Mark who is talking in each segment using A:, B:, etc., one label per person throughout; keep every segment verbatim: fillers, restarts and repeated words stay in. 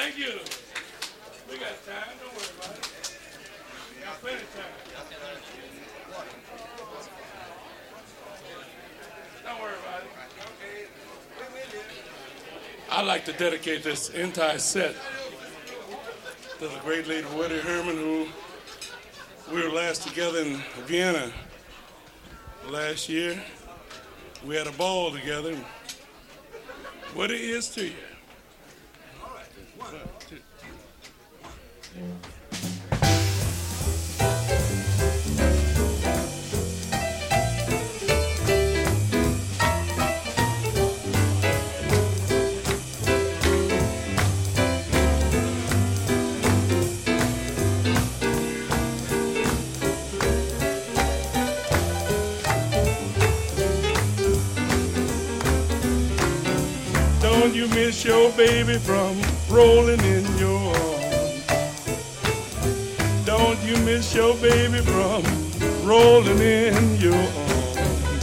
A: Thank you. We got time. Don't worry about it. We got plenty of time. Don't worry about it. I'd like to dedicate this entire set to the great lady Woody Herman, who we were last together in Vienna last year. We had a ball together. What it is to you? One, two. Don't you miss your baby from rolling in your arms? Don't you miss your baby from rolling in your arms?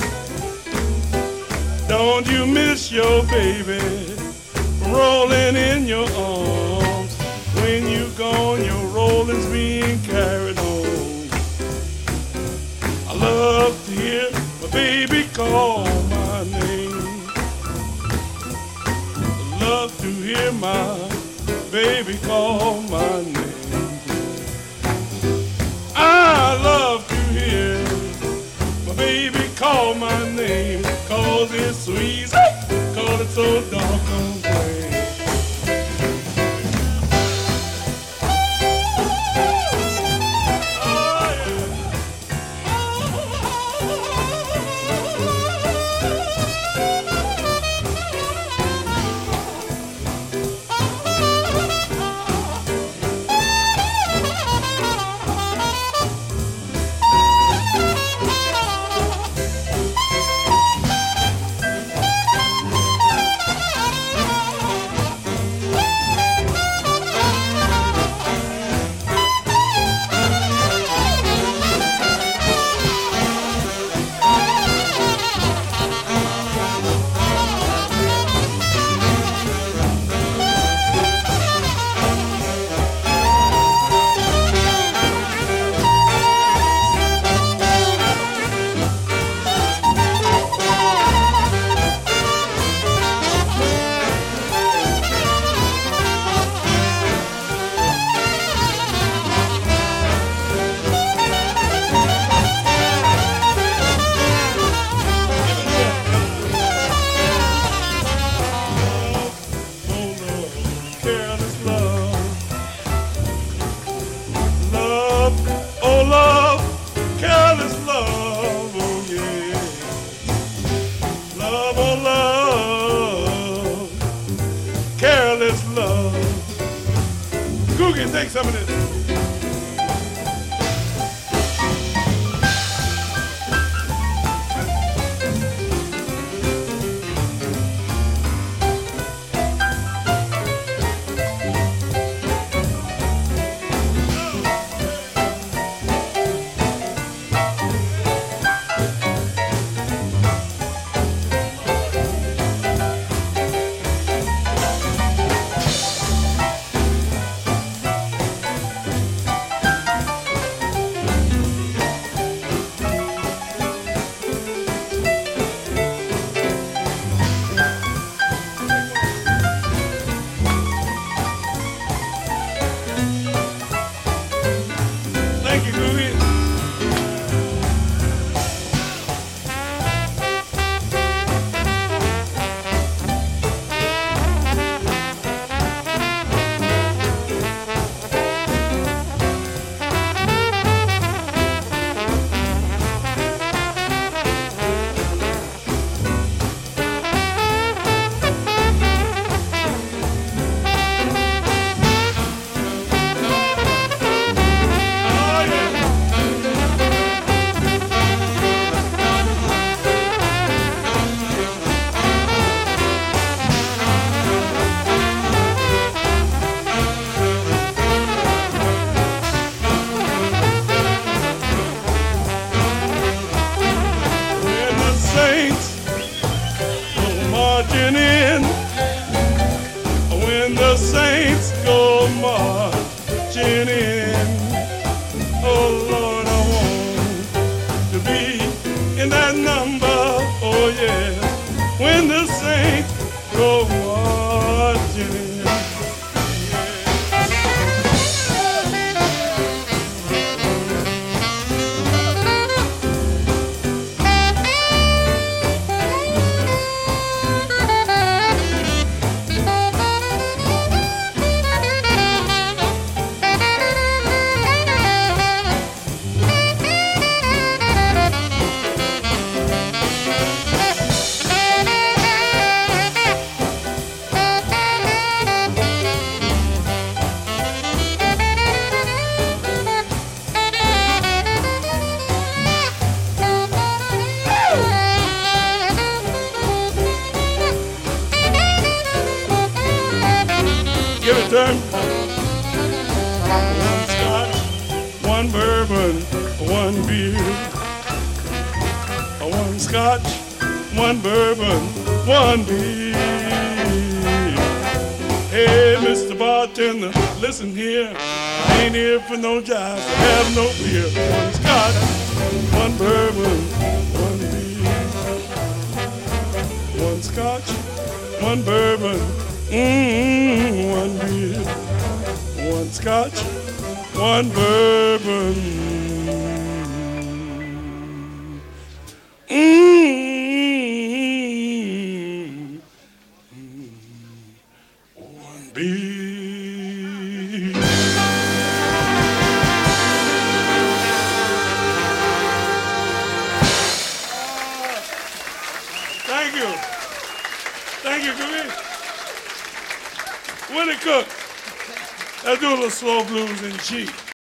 A: Don't you miss your baby from rolling in your arms? When you gone, your rolling's being carried on. I love to hear my baby call my name. Love to hear my baby call my name. I love to hear my baby call my name, 'cause it's sweet, 'cause it's so doggone plain. Take some of this. saints go marching in. Oh Lord, I want to be in that number. Oh yeah, when the saints go marching in. Give it to him. One scotch, one bourbon, one beer. One scotch, one bourbon, one beer. Hey, Mister Bartender, listen here. I ain't here for no jive, so have no fear. One scotch, one bourbon, one beer. One scotch, one bourbon. Mm, one beer, one scotch, one bourbon. Mm, one beer. Thank you. Thank you, Kareem. Willie Cook. Let's do a little slow blues in G.